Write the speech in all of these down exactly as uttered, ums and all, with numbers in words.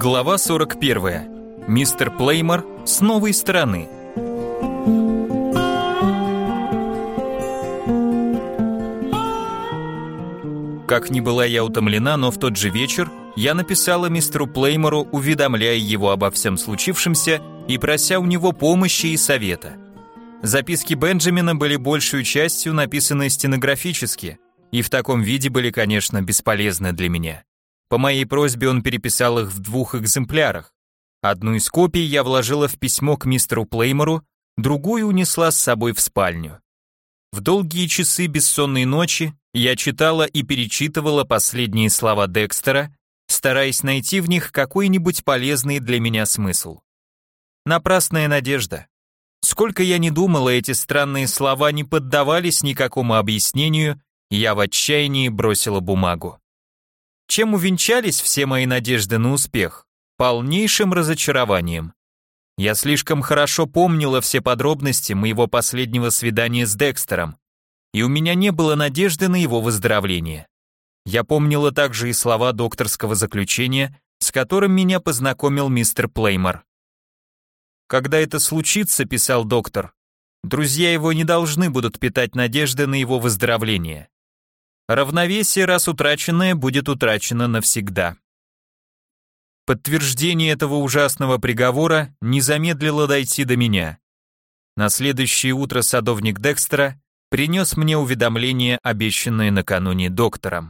Глава сорок первая. Мистер Плеймор с новой стороны. Как ни была я утомлена, но в тот же вечер я написала мистеру Плеймору, уведомляя его обо всем случившемся и прося у него помощи и совета. Записки Бенджамина были большей частью написаны стенографически, и в таком виде были, конечно, бесполезны для меня. По моей просьбе он переписал их в двух экземплярах. Одну из копий я вложила в письмо к мистеру Плеймору, другую унесла с собой в спальню. В долгие часы бессонной ночи я читала и перечитывала последние слова Декстера, стараясь найти в них какой-нибудь полезный для меня смысл. Напрасная надежда. Сколько я ни думала, эти странные слова не поддавались никакому объяснению, и я в отчаянии бросила бумагу. Чем увенчались все мои надежды на успех? Полнейшим разочарованием. Я слишком хорошо помнила все подробности моего последнего свидания с Декстером, и у меня не было надежды на его выздоровление. Я помнила также и слова докторского заключения, с которым меня познакомил мистер Плеймор. «Когда это случится, — писал доктор, — друзья его не должны будут питать надежды на его выздоровление. Равновесие, раз утраченное, будет утрачено навсегда». Подтверждение этого ужасного приговора не замедлило дойти до меня. На следующее утро садовник Декстера принес мне уведомление, обещанное накануне доктором.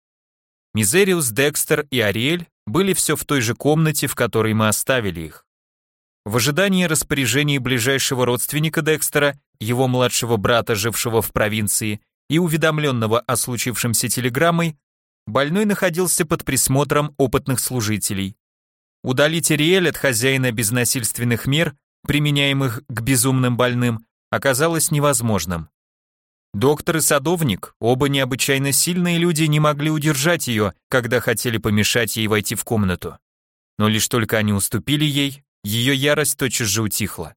Мизериус, Декстер и Ариэль были все в той же комнате, в которой мы оставили их. В ожидании распоряжений ближайшего родственника Декстера, его младшего брата, жившего в провинции, и уведомленного о случившемся телеграммой, больной находился под присмотром опытных служителей. Удалить Ариэль от хозяина без насильственных мер, применяемых к безумным больным, оказалось невозможным. Доктор и садовник, оба необычайно сильные люди, не могли удержать ее, когда хотели помешать ей войти в комнату. Но лишь только они уступили ей, ее ярость тотчас же утихла.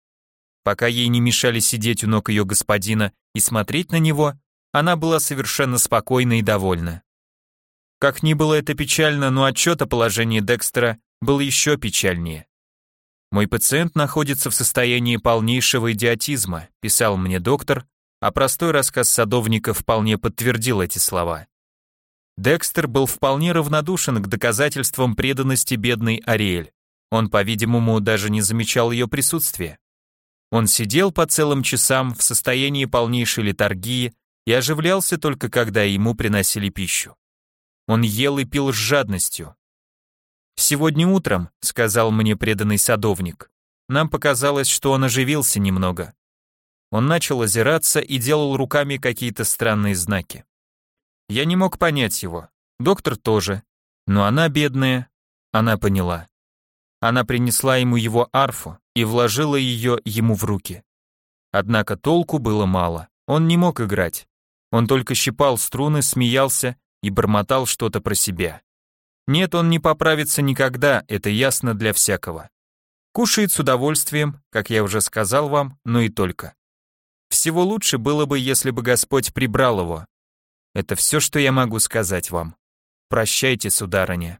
Пока ей не мешали сидеть у ног ее господина и смотреть на него, она была совершенно спокойна и довольна. Как ни было это печально, но отчет о положении Декстера был еще печальнее. «Мой пациент находится в состоянии полнейшего идиотизма», писал мне доктор, а простой рассказ садовника вполне подтвердил эти слова. Декстер был вполне равнодушен к доказательствам преданности бедной Ариэль. Он, по-видимому, даже не замечал ее присутствия. Он сидел по целым часам в состоянии полнейшей летаргии и оживлялся только когда ему приносили пищу. Он ел и пил с жадностью. «Сегодня утром, — сказал мне преданный садовник, — нам показалось, что он оживился немного. Он начал озираться и делал руками какие-то странные знаки. Я не мог понять его, доктор тоже, но она, бедная, она поняла. Она принесла ему его арфу и вложила ее ему в руки. Однако толку было мало, он не мог играть. Он только щипал струны, смеялся и бормотал что-то про себя. Нет, он не поправится никогда, это ясно для всякого. Кушает с удовольствием, как я уже сказал вам, но и только. Всего лучше было бы, если бы Господь прибрал его. Это все, что я могу сказать вам. Прощайте, сударыня».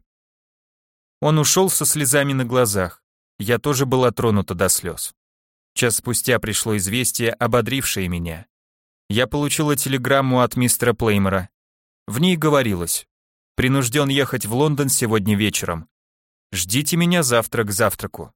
Он ушел со слезами на глазах. Я тоже была тронута до слез. Час спустя пришло известие, ободрившее меня. Я получила телеграмму от мистера Плеймора. В ней говорилось: принужден ехать в Лондон сегодня вечером. Ждите меня завтра к завтраку.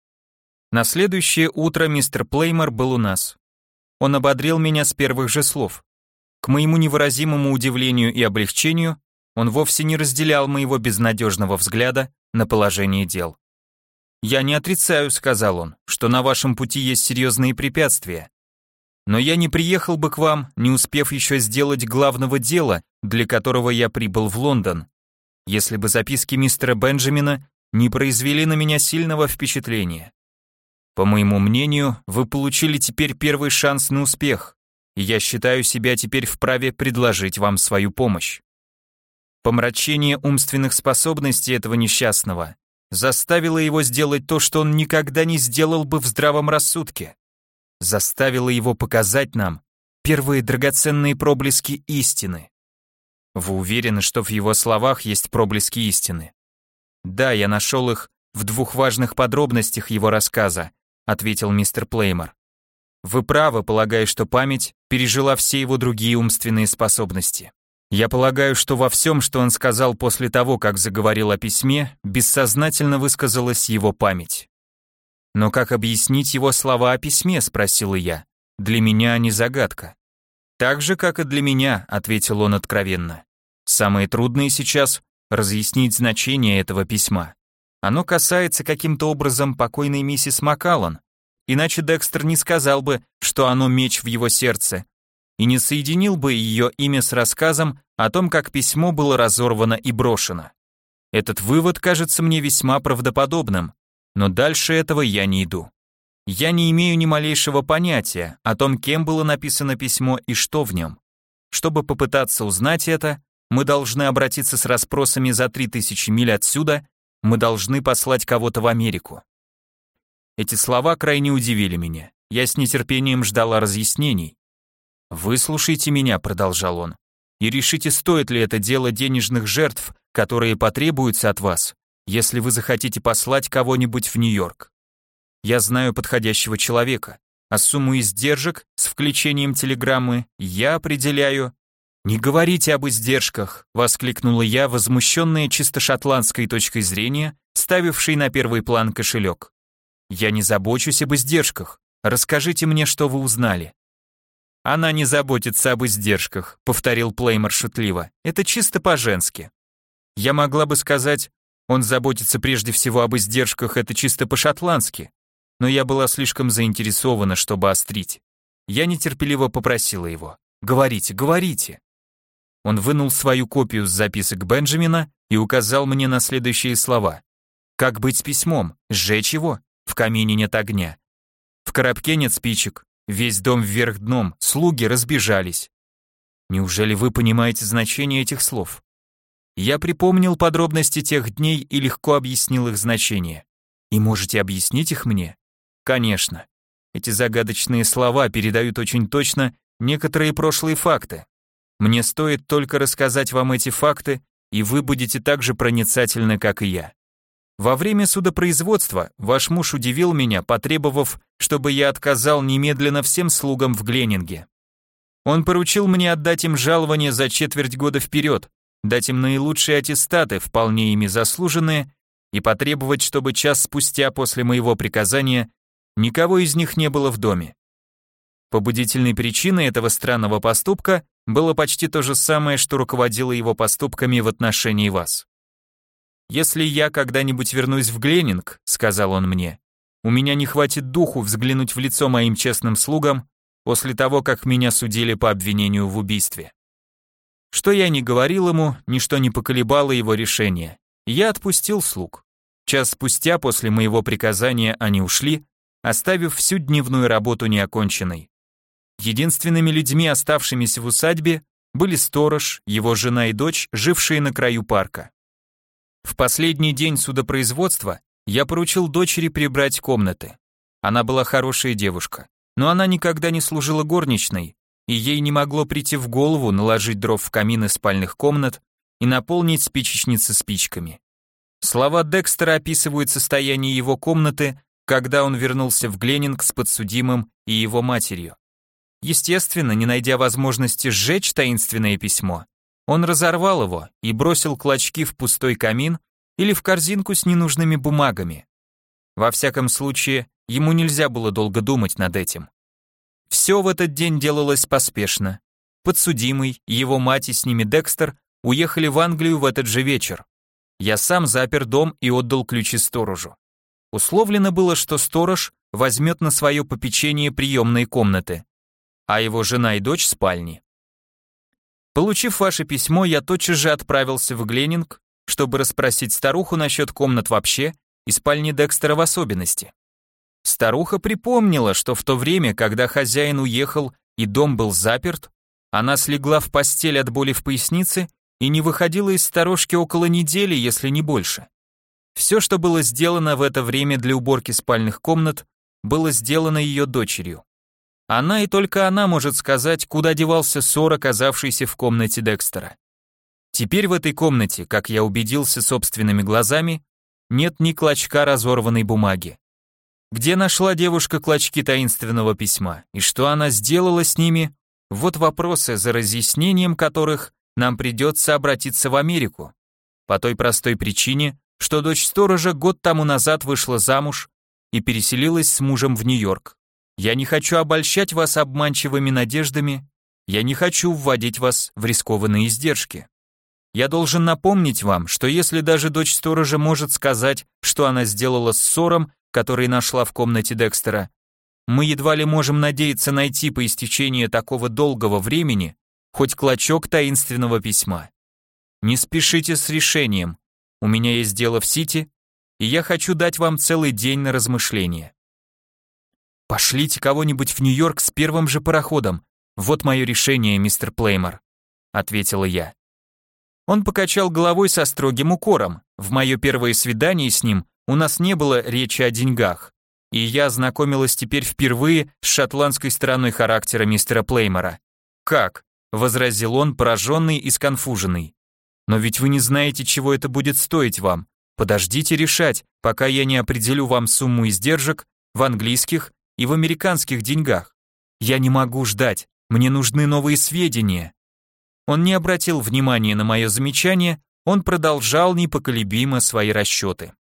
На следующее утро мистер Плеймор был у нас. Он ободрил меня с первых же слов. К моему невыразимому удивлению и облегчению, он вовсе не разделял моего безнадежного взгляда на положение дел. «Я не отрицаю, — сказал он, — что на вашем пути есть серьезные препятствия. Но я не приехал бы к вам, не успев еще сделать главного дела, для которого я прибыл в Лондон, если бы записки мистера Бенджамина не произвели на меня сильного впечатления. По моему мнению, вы получили теперь первый шанс на успех, и я считаю себя теперь вправе предложить вам свою помощь. Помрачение умственных способностей этого несчастного заставило его сделать то, что он никогда не сделал бы в здравом рассудке. Заставило его показать нам первые драгоценные проблески истины. Вы уверены, что в его словах есть проблески истины? Да, я нашел их в двух важных подробностях его рассказа, ответил мистер Плеймор. Вы правы, полагая, что память пережила все его другие умственные способности. Я полагаю, что во всем, что он сказал после того, как заговорил о письме, бессознательно высказалась его память. Но как объяснить его слова о письме, спросила я. Для меня они загадка. Так же, как и для меня, ответил он откровенно. Самое трудное сейчас разъяснить значение этого письма. Оно касается каким-то образом покойной миссис Маккаллан, иначе Декстер не сказал бы, что оно меч в его сердце, и не соединил бы ее имя с рассказом о том, как письмо было разорвано и брошено. Этот вывод кажется мне весьма правдоподобным, но дальше этого я не иду. Я не имею ни малейшего понятия о том, кем было написано письмо и что в нем. Чтобы попытаться узнать это, мы должны обратиться с расспросами за три тысячи миль отсюда, мы должны послать кого-то в Америку. Эти слова крайне удивили меня. Я с нетерпением ждала разъяснений. «Выслушайте меня», — продолжал он, «и решите, стоит ли это дело денежных жертв, которые потребуются от вас, если вы захотите послать кого-нибудь в Нью-Йорк. Я знаю подходящего человека, а сумму издержек с включением телеграммы я определяю». «Не говорите об издержках», — воскликнула я, возмущенная чисто шотландской точкой зрения, ставившей на первый план кошелек. «Я не забочусь об издержках. Расскажите мне, что вы узнали». «Она не заботится об издержках», — повторил Плеймор шутливо. «Это чисто по-женски». Я могла бы сказать, он заботится прежде всего об издержках, это чисто по-шотландски, но я была слишком заинтересована, чтобы острить. Я нетерпеливо попросила его. «Говорите, говорите». Он вынул свою копию с записок Бенджамина и указал мне на следующие слова. «Как быть с письмом? Сжечь его? В камине нет огня. В коробке нет спичек. Весь дом вверх дном, слуги разбежались». Неужели вы понимаете значение этих слов? Я припомнил подробности тех дней и легко объяснил их значение. И можете объяснить их мне? Конечно. Эти загадочные слова передают очень точно некоторые прошлые факты. Мне стоит только рассказать вам эти факты, и вы будете так же проницательны, как и я. Во время судопроизводства ваш муж удивил меня, потребовав, чтобы я отказал немедленно всем слугам в Гленнинге. Он поручил мне отдать им жалование за четверть года вперед, дать им наилучшие аттестаты, вполне ими заслуженные, и потребовать, чтобы час спустя после моего приказания никого из них не было в доме. Побудительной причиной этого странного поступка было почти то же самое, что руководило его поступками в отношении вас. «Если я когда-нибудь вернусь в Гленнинг», — сказал он мне, «у меня не хватит духу взглянуть в лицо моим честным слугам после того, как меня судили по обвинению в убийстве». Что я ни говорил ему, ничто не поколебало его решение. Я отпустил слуг. Час спустя после моего приказания они ушли, оставив всю дневную работу неоконченной. Единственными людьми, оставшимися в усадьбе, были сторож, его жена и дочь, жившие на краю парка. В последний день судопроизводства я поручил дочери прибрать комнаты. Она была хорошая девушка, но она никогда не служила горничной, и ей не могло прийти в голову наложить дров в камины спальных комнат и наполнить спичечницы спичками. Слова Декстера описывают состояние его комнаты, когда он вернулся в Гленнинг с подсудимым и его матерью. Естественно, не найдя возможности сжечь таинственное письмо, он разорвал его и бросил клочки в пустой камин или в корзинку с ненужными бумагами. Во всяком случае, ему нельзя было долго думать над этим. Все в этот день делалось поспешно. Подсудимый, его мать и с ними Декстер уехали в Англию в этот же вечер. Я сам запер дом и отдал ключи сторожу. Условлено было, что сторож возьмет на свое попечение приемные комнаты, а его жена и дочь спальни. Получив ваше письмо, я тотчас же отправился в Гленнинг, чтобы расспросить старуху насчет комнат вообще и спальни Декстера в особенности. Старуха припомнила, что в то время, когда хозяин уехал и дом был заперт, она слегла в постель от боли в пояснице и не выходила из сторожки около недели, если не больше. Все, что было сделано в это время для уборки спальных комнат, было сделано ее дочерью. Она и только она может сказать, куда девался ссор, оказавшийся в комнате Декстера. Теперь в этой комнате, как я убедился собственными глазами, нет ни клочка разорванной бумаги. Где нашла девушка клочки таинственного письма, и что она сделала с ними? Вот вопросы, за разъяснением которых нам придется обратиться в Америку. По той простой причине, что дочь сторожа год тому назад вышла замуж и переселилась с мужем в Нью-Йорк. Я не хочу обольщать вас обманчивыми надеждами, я не хочу вводить вас в рискованные издержки. Я должен напомнить вам, что если даже дочь сторожа может сказать, что она сделала с ссором, который нашла в комнате Декстера, мы едва ли можем надеяться найти по истечении такого долгого времени хоть клочок таинственного письма. Не спешите с решением. У меня есть дело в Сити, и я хочу дать вам целый день на размышление. Пошлите кого-нибудь в Нью-Йорк с первым же пароходом. Вот мое решение, мистер Плеймор, ответила я. Он покачал головой со строгим укором. В мое первое свидание с ним у нас не было речи о деньгах, и я ознакомилась теперь впервые с шотландской стороной характера мистера Плеймора. «Как?» — возразил он, пораженный и сконфуженный. «Но ведь вы не знаете, чего это будет стоить вам. Подождите решать, пока я не определю вам сумму издержек в английских и в американских деньгах. Я не могу ждать, мне нужны новые сведения». Он не обратил внимания на мое замечание, он продолжал непоколебимо свои расчеты.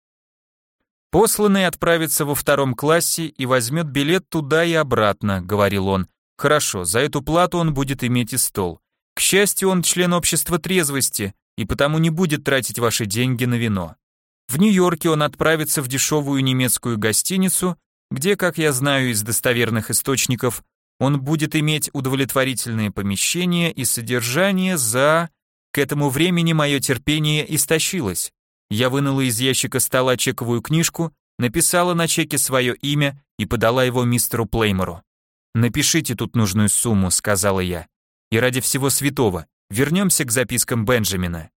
«Посланный отправится во втором классе и возьмет билет туда и обратно», — говорил он. «Хорошо, за эту плату он будет иметь и стол. К счастью, он член общества трезвости и потому не будет тратить ваши деньги на вино. В Нью-Йорке он отправится в дешевую немецкую гостиницу, где, как я знаю из достоверных источников, он будет иметь удовлетворительное помещение и содержание за... К этому времени мое терпение истощилось. Я вынула из ящика стола чековую книжку, написала на чеке свое имя и подала его мистеру Плеймору. «Напишите тут нужную сумму», — сказала я. «И ради всего святого, вернемся к запискам Бенджамина».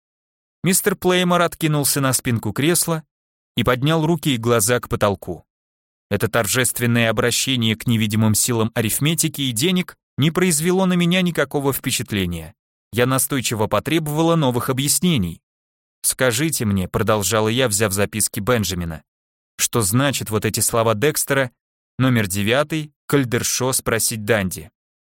Мистер Плеймор откинулся на спинку кресла и поднял руки и глаза к потолку. Это торжественное обращение к невидимым силам арифметики и денег не произвело на меня никакого впечатления. Я настойчиво потребовала новых объяснений. «Скажите мне», — продолжала я, взяв записки Бенджамина, «что значит вот эти слова Декстера, номер девятый, Кальдершо спросить Данди.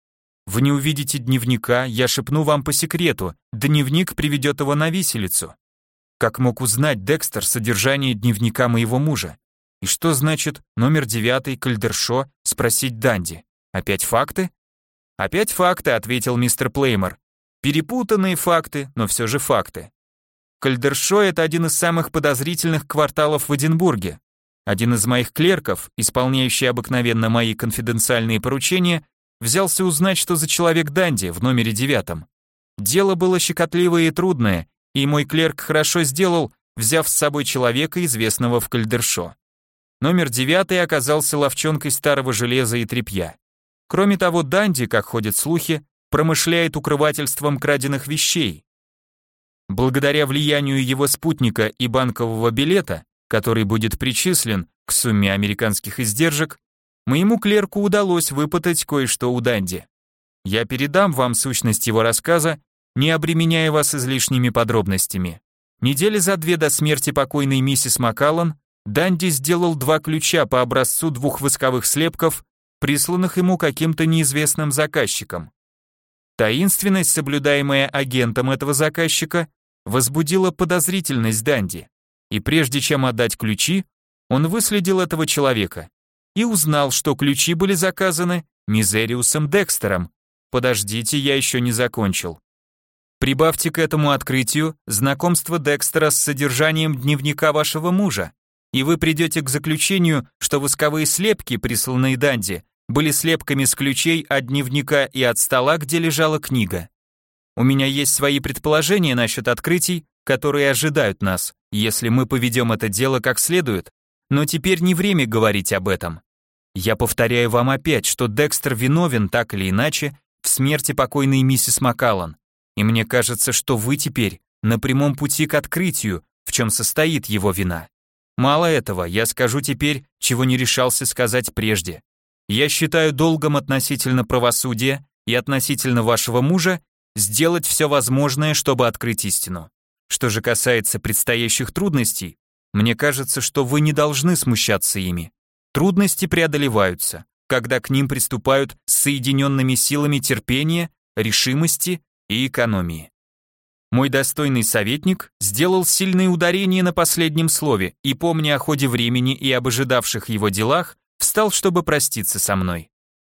Вы не увидите дневника, я шепну вам по секрету, дневник приведет его на виселицу. Как мог узнать Декстер содержание дневника моего мужа? И что значит номер девятый, Кальдершо спросить Данди? Опять факты?» «Опять факты», — ответил мистер Плеймор. «Перепутанные факты, но все же факты. Кальдершо — это один из самых подозрительных кварталов в Эдинбурге. Один из моих клерков, исполняющий обыкновенно мои конфиденциальные поручения, взялся узнать, что за человек Данди в номере девятом. Дело было щекотливое и трудное, и мой клерк хорошо сделал, взяв с собой человека, известного в Кальдершо. Номер девятый оказался ловчонкой старого железа и тряпья. Кроме того, Данди, как ходят слухи, промышляет укрывательством краденных вещей. Благодаря влиянию его спутника и банкового билета, который будет причислен к сумме американских издержек, моему клерку удалось выпытать кое-что у Данди. Я передам вам сущность его рассказа, не обременяя вас излишними подробностями. Недели за две до смерти покойной миссис Маккаллан Данди сделал два ключа по образцу двух восковых слепков, присланных ему каким-то неизвестным заказчиком. Таинственность, соблюдаемая агентом этого заказчика, возбудила подозрительность Данди, и прежде чем отдать ключи, он выследил этого человека и узнал, что ключи были заказаны Мизериусом Декстером. Подождите, я еще не закончил. Прибавьте к этому открытию знакомство Декстера с содержанием дневника вашего мужа, и вы придете к заключению, что восковые слепки, присланные Данди, были слепками с ключей от дневника и от стола, где лежала книга. У меня есть свои предположения насчет открытий, которые ожидают нас, если мы поведем это дело как следует, но теперь не время говорить об этом. Я повторяю вам опять, что Декстер виновен так или иначе в смерти покойной миссис Маккаллан, и мне кажется, что вы теперь на прямом пути к открытию, в чем состоит его вина. Мало этого, я скажу теперь, чего не решался сказать прежде. Я считаю долгом относительно правосудия и относительно вашего мужа сделать все возможное, чтобы открыть истину. Что же касается предстоящих трудностей, Мне кажется, что вы не должны смущаться ими. Трудности преодолеваются, когда к ним приступают с соединенными силами терпения, решимости и экономии. Мой достойный советник сделал сильное ударение на последнем слове и, помня о ходе времени и об ожидавших его делах, встал, чтобы проститься со мной.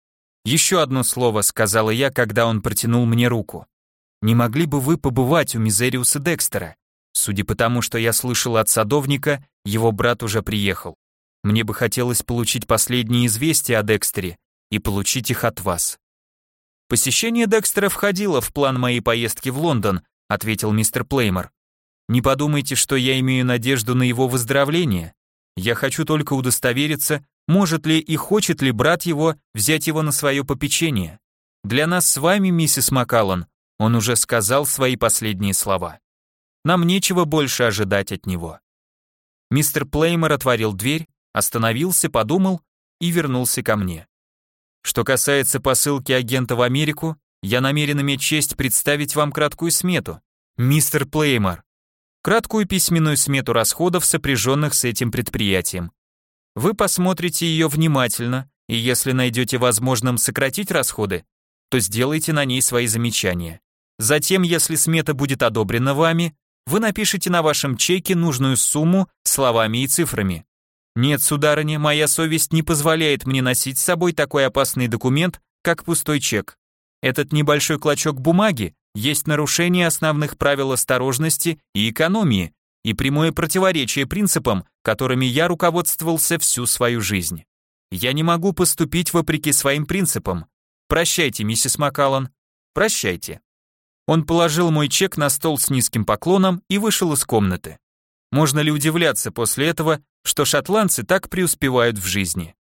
«Еще одно слово», — сказала я, когда он протянул мне руку. «Не могли бы вы побывать у Мизериуса Декстера? Судя по тому, что я слышал от садовника, его брат уже приехал. Мне бы хотелось получить последние известия о Декстере и получить их от вас». «Посещение Декстера входило в план моей поездки в Лондон», — ответил мистер Плеймор. «Не подумайте, что я имею надежду на его выздоровление. Я хочу только удостовериться, может ли и хочет ли брат его взять его на свое попечение. Для нас с вами, миссис Маккаллан, он уже сказал свои последние слова. Нам нечего больше ожидать от него». Мистер Плеймор отворил дверь, остановился, подумал и вернулся ко мне. «Что касается посылки агента в Америку, я намерен иметь честь представить вам краткую смету. Мистер Плеймор, краткую письменную смету расходов, сопряженных с этим предприятием. Вы посмотрите ее внимательно, и если найдете возможным сократить расходы, то сделайте на ней свои замечания. Затем, если смета будет одобрена вами, вы напишите на вашем чеке нужную сумму словами и цифрами. Нет, сударыня, моя совесть не позволяет мне носить с собой такой опасный документ, как пустой чек. Этот небольшой клочок бумаги есть нарушение основных правил осторожности и экономии и прямое противоречие принципам, которыми я руководствовался всю свою жизнь. Я не могу поступить вопреки своим принципам. Прощайте, миссис Маккаллан. Прощайте». Он положил мой чек на стол с низким поклоном и вышел из комнаты. Можно ли удивляться после этого, что шотландцы так преуспевают в жизни?